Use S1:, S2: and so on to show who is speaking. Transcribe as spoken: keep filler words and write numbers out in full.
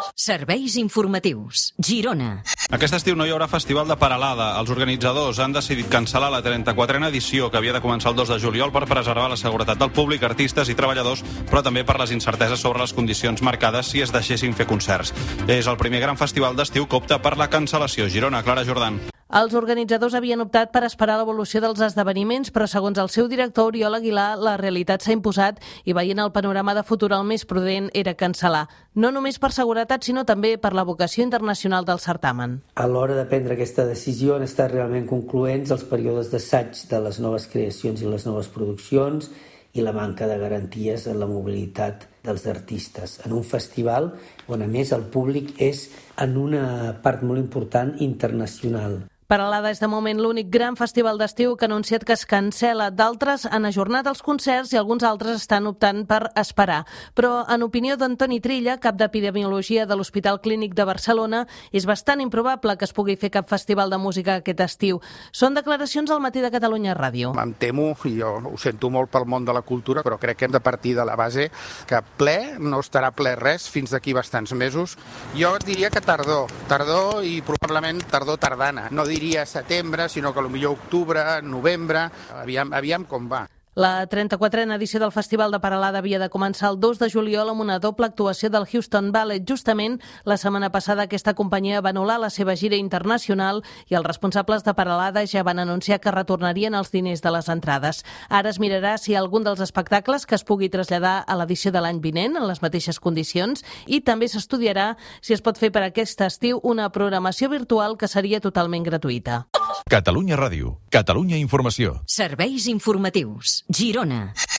S1: Serveis informatius. Girona.
S2: Aquest estiu no hi haurà festival de Peralada. Els organitzadors han decidit cancel·lar la trenta-quatrena edició, que havia de començar el dos de juliol, per preservar la seguretat del públic, artistes i treballadors, però també per les incerteses sobre les condicions marcades si es deixessin fer concerts. És el primer gran festival d'estiu que opta per la cancel·lació. Girona, Clara Jordan.
S3: Els organitzadors havien optat per esperar l'evolució dels esdeveniments, però segons el seu director, Oriol Aguilar, la realitat s'ha imposat i veient el panorama de futur el més prudent era cancel·lar. No només per seguretat, sinó també per la vocació internacional del certamen.
S4: A l'hora de prendre aquesta decisió han estat realment concloents els períodes d'assaig de les noves creacions i les noves produccions i la manca de garanties en la mobilitat dels artistes en un festival on, a més, el públic és en una part molt important internacional.
S3: Peralada és de moment l'únic gran festival d'estiu que ha anunciat que es cancel·la. D'altres han ajornat els concerts i alguns altres estan optant per esperar. Però, en opinió d'Antoni Trilla, cap d'Epidemiologia de l'Hospital Clínic de Barcelona, és bastant improbable que es pugui fer cap festival de música aquest estiu. Són declaracions al Matí de Catalunya Ràdio.
S5: Em temo, i jo ho sento molt pel món de la cultura, però crec que hem de partir de la base que ple no estarà ple res fins d'aquí bastants mesos. Jo diria que tardor, tardor i probablement tardor tardana. No diria setembre, sinó que potser octubre, novembre, aviam, aviam com va.
S3: La trenta-quatrena edició del Festival de Peralada havia de començar el dos de juliol amb una doble actuació del Houston Ballet. Justament, la setmana passada aquesta companyia va anul·lar la seva gira internacional i els responsables de Peralada ja van anunciar que retornarien els diners de les entrades. Ara es mirarà si hi ha algun dels espectacles que es pugui traslladar a l'edició de l'any vinent en les mateixes condicions i també s'estudiarà si es pot fer per aquest estiu una programació virtual que seria totalment gratuïta.
S6: Catalunya Ràdio, Catalunya Informació.
S1: Serveis informatius. Girona.